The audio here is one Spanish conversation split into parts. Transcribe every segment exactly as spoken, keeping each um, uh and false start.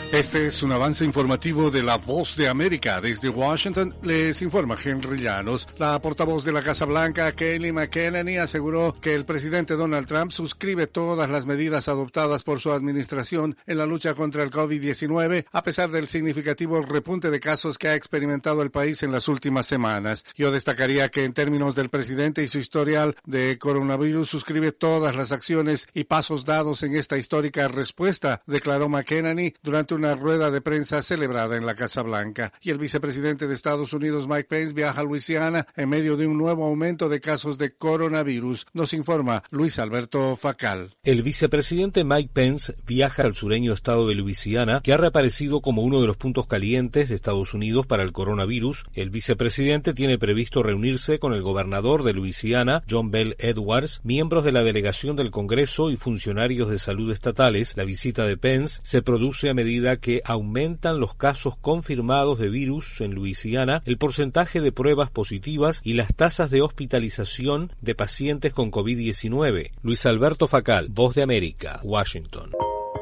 Este es un avance informativo de La Voz de América. Desde Washington les informa Henry Llanos. La portavoz de la Casa Blanca, Kayleigh McEnany, aseguró que el presidente Donald Trump suscribe todas las medidas adoptadas por su administración en la lucha contra el COVID diecinueve, a pesar del significativo repunte de casos que ha experimentado el país en las últimas semanas. Yo destacaría que en términos del presidente y su historial de coronavirus, suscribe todas las acciones y pasos dados en esta histórica respuesta, declaró McEnany durante una rueda de prensa celebrada en la Casa Blanca. Y el vicepresidente de Estados Unidos, Mike Pence, viaja a Luisiana en medio de un nuevo aumento de casos de coronavirus. Nos informa Luis Alberto Facal. El vicepresidente Mike Pence viaja al sureño estado de Luisiana, que ha reaparecido como uno de los puntos calientes de Estados Unidos para el coronavirus. El vicepresidente tiene previsto reunirse con el gobernador de Luisiana, John Bel Edwards, miembros de la delegación del Congreso y funcionarios de salud estatales. La visita de Pence se produce a medida que aumentan los casos confirmados de virus en Luisiana, el porcentaje de pruebas positivas y las tasas de hospitalización de pacientes con COVID diecinueve. Luis Alberto Facal, Voz de América, Washington.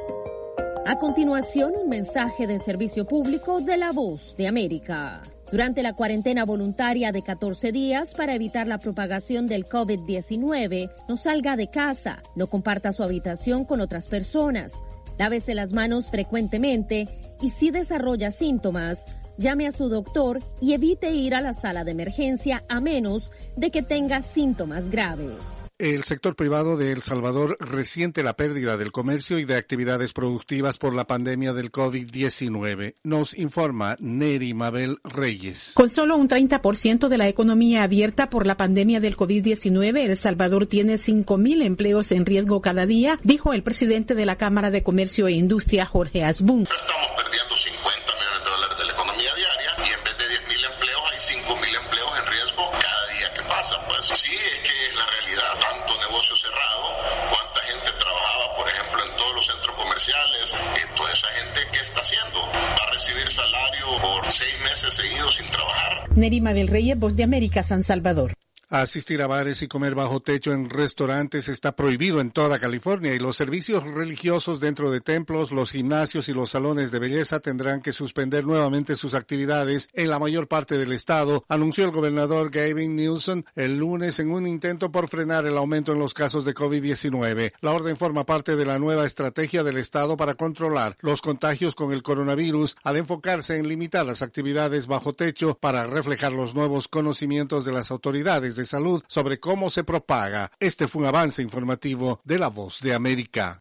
A continuación, un mensaje de servicio público de La Voz de América. Durante la cuarentena voluntaria de catorce días para evitar la propagación del COVID diecinueve, no salga de casa, no comparta su habitación con otras personas, lávese las manos frecuentemente y si desarrolla síntomas, llame a su doctor y evite ir a la sala de emergencia a menos de que tenga síntomas graves. El sector privado de El Salvador resiente la pérdida del comercio y de actividades productivas por la pandemia del COVID diecinueve. Nos informa Neri Mabel Reyes. Con solo un treinta por ciento de la economía abierta por la pandemia del COVID diecinueve, El Salvador tiene cinco mil empleos en riesgo cada día, dijo el presidente de la Cámara de Comercio e Industria, Jorge Asbun. Estamos perdiendo cincuenta millones de dólares de la economía diaria y en vez de diez mil empleos hay cinco mil empleos en riesgo cada día que pasa. Pues sí, es que es la realidad. Tanto negocio cerrado, cuánta gente trabajaba, por ejemplo, en todos los centros comerciales. Y toda esa gente, ¿qué está haciendo? Va a recibir salario por seis meses seguidos sin trabajar. Neri Mabel Reyes, Voz de América, San Salvador. Asistir a bares y comer bajo techo en restaurantes está prohibido en toda California y los servicios religiosos dentro de templos, los gimnasios y los salones de belleza tendrán que suspender nuevamente sus actividades en la mayor parte del estado, anunció el gobernador Gavin Newsom el lunes en un intento por frenar el aumento en los casos de COVID diecinueve. La orden forma parte de la nueva estrategia del estado para controlar los contagios con el coronavirus al enfocarse en limitar las actividades bajo techo para reflejar los nuevos conocimientos de las autoridades de salud sobre cómo se propaga. Este fue un avance informativo de La Voz de América.